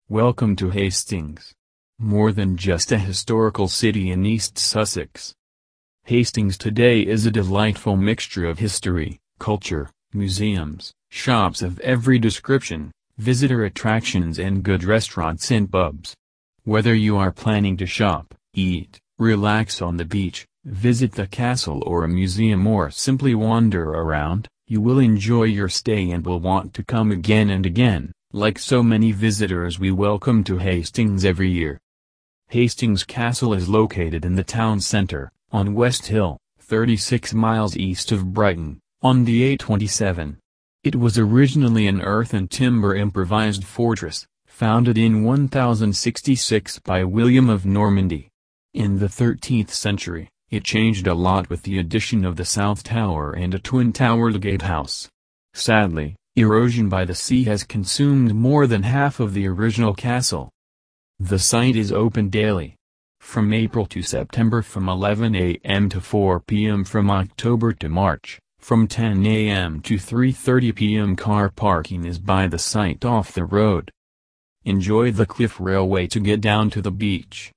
Welcome to Hastings. More than just a historical city in East Sussex. Hastings today is a delightful mixture of history, culture, museums, shops of every description, visitor attractions and good restaurants and pubs. Whether you are planning to shop, eat, relax on the beach, visit the castle or a museum or simply wander around, you will enjoy your stay and will want to come again and again. Like so many visitors we welcome to Hastings every year. Hastings Castle is located in the town centre, on West Hill, 36 miles east of Brighton, on the A27. It was originally an earth and timber improvised fortress, founded in 1066 by William of Normandy. In the 13th century, it changed a lot with the addition of the South Tower and a twin-towered gatehouse. Sadly, erosion by the sea has consumed more than half of the original castle. The site is open daily, from April to September from 11 a.m. to 4 p.m. from October to March, from 10 a.m. to 3:30 p.m. Car parking is by the site off the road. Enjoy the Cliff Railway to get down to the beach.